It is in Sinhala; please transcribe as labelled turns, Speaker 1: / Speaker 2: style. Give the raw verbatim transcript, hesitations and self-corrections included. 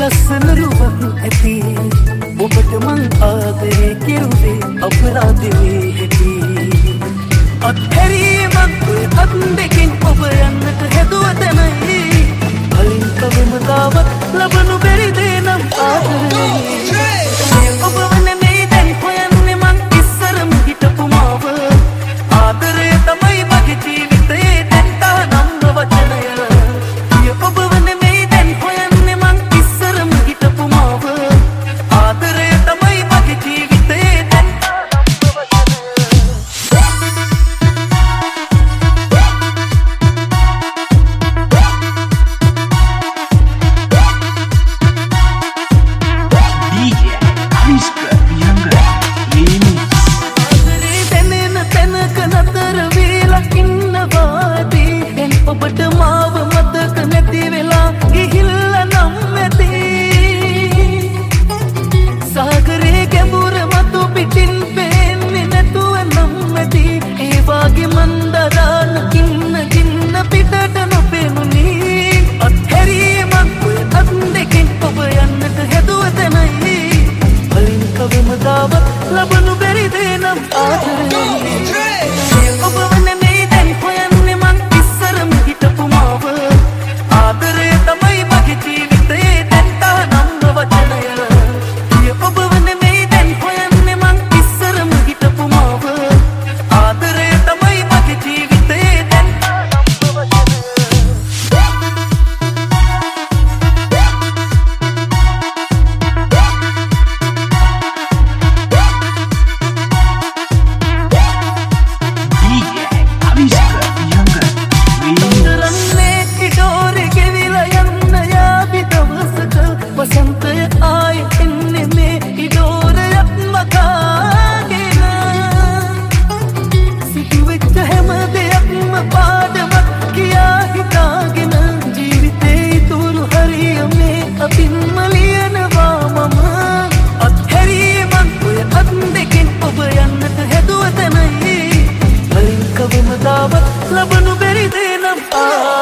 Speaker 1: ලස්සන රුවක් ඇති ඔබට මං ආදරේ කෙරුවේ අපරාධේ ඇති අත්හැරීමක් අත් දෙකින් ඔබ යන්නට හැදුව තැනයි කලින් කවමදාවත් ලබනු බැරි දේ නම් ආදරේ ඔබ වන්නේ මේ දැන් හොයන්නේ මං ඉස්සරම හිටපු මාව ආදරේ තමයි මගේ ජීවිතේ දැන් තානම් වචනය ඔබ වන්නේ මේ දැන් හොයන්නේ මං ඉස්සරම හිටපු මාව ආදරේ තමයි මගේ ජීවිතේ දැන් ඔබට මාව මතක නැති වෙලා ගිහිල්ලා නම් ඇති සාගරේ ගැඹුර මතු පිටින් පේන්නේ නැතුව නම් ඇති ඒ වාගේ මන්දරාන කින්න කින්න පිටට නොපෙනුනි අත්හැරීමක් අත් දෙකින් ඔබ යන්නට හැදුව තැනයි කලින් කවමදාවත් ලබනු බැරි දේ නම් ආදරේ ඔබ වන්නේ මේ දැන් හොයන්නේ මං ඉස්සරම හිටපු මාව ආදරේ තමයි මගේ ජීවිතේ දැන් තානම් වචනය ඔබ වන්නේ මේ දැන් හොයන්නේ මං ඉස්සරම හිටපු මාව ආදරේ තමයි මගේ ජීවිතේ දැන් තානම් වචනය වසන්තය ආය එන්නේ මේ ඉඩෝරයක් මකාගෙන සිදුවෙච්ච හැම දෙයක්ම පාඩමක් කියා හිතාගෙන ජීවිතේ ඉතුරු හරියමේ අපින්ම ලියනවා මම අත්හැරීමක් ඔය අත් දෙකින් ඔබ යන්නට හැදුව තැනයි කලින් කවමදාවත් ලබනු බැරි දේ නම් ආ